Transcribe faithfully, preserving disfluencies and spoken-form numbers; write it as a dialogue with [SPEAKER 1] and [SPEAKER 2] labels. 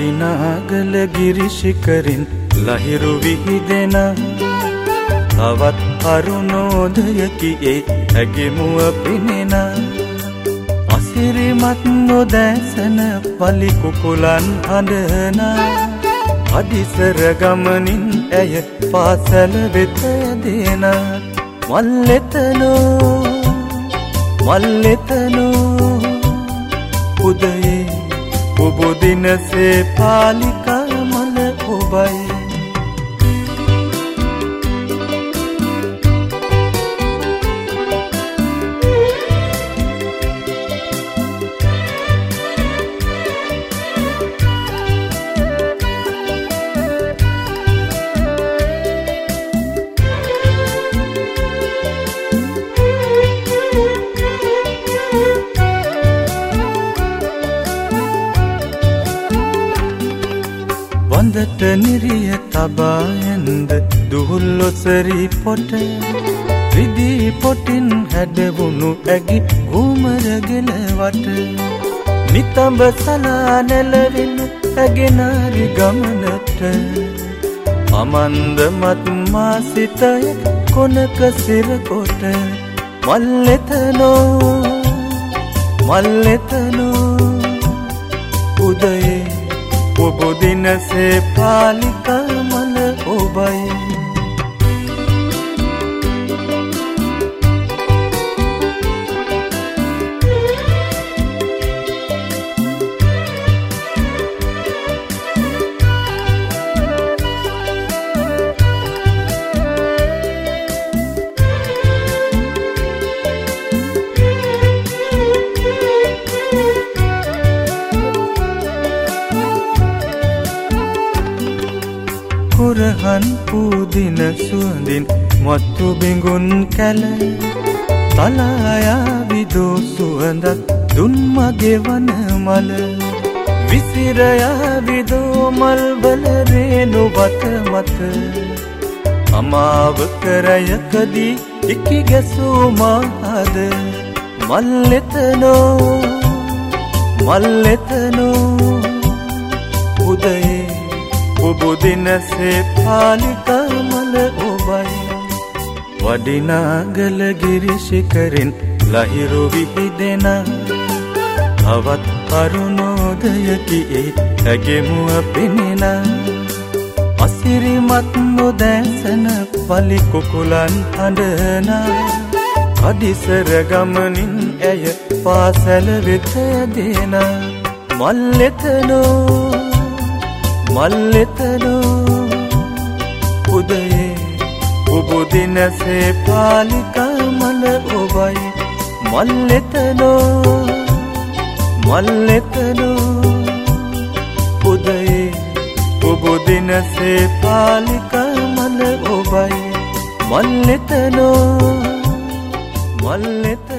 [SPEAKER 1] වඩිනාගල ගිරිශිකරින් ලහිරු විහිදෙන තවත් අරුණෝදයකි ඒ ඇගෙමුව පෙනෙන අසිරිමත් නොදැසන පලි කුකුලන් හඬන අදිසර ගමනින් ඇය පාසල වෙත යදෙන මල්ලෙතනෝ මල්ලෙතනෝ උදයේ ඔබ දිනසේ පාලිකා මල ඔබයි වඳට නිරිය තබා ඇන්ද දුහුල්ලොසරි පොට රිදී පොටින් හැඩවුණු ඇගි ගුමර ගෙලවට නිතඹ සලා නැලවෙන ඇගෙනාරි ගමනට අමන්දමත් මාසිතය කොනක සිරකොට මල්ලෙතනෝ මල්ලෙතනෝ උදයේ ඔබ දිනසේ පාලිකා මල ඔබයි කුරහන් පූදින සුවඳින් මත්තු බිඟුන් කැල තලායා විදෝ සුවඳක් දුන් මගේ වන මල විසිරයා විදෝ මල්වල රේණු වත මත අමාවක රැයකදී ඉකි ගැසූ මාද මල්ලෙතනෝ මල්ලෙතනෝ උදයේ ඔබ දිනසේ පාලිකා මල ඔබයි වඩිනාගල ගිරිශිකරින් ලහිරු විහිදෙන තවත් අරුණෝදයකි ඒ ඇගෙමුව පෙනෙන අසිරිමත් නොදැසන පලි කුකුලන් හඬන අදිසර ගමනින් ඇය පාසල වෙත යදෙන මල්ලෙතනෝ මල්ලෙතනෝ උදයේ ඔබ දිනසේ පාලිකා මල ඔබයි මල්ලෙතනෝ මල්ලෙතනෝ උදයේ ඔබ දිනසේ පාලිකා මල ඔබයි මල්ලෙතනෝ මල්ලෙතනෝ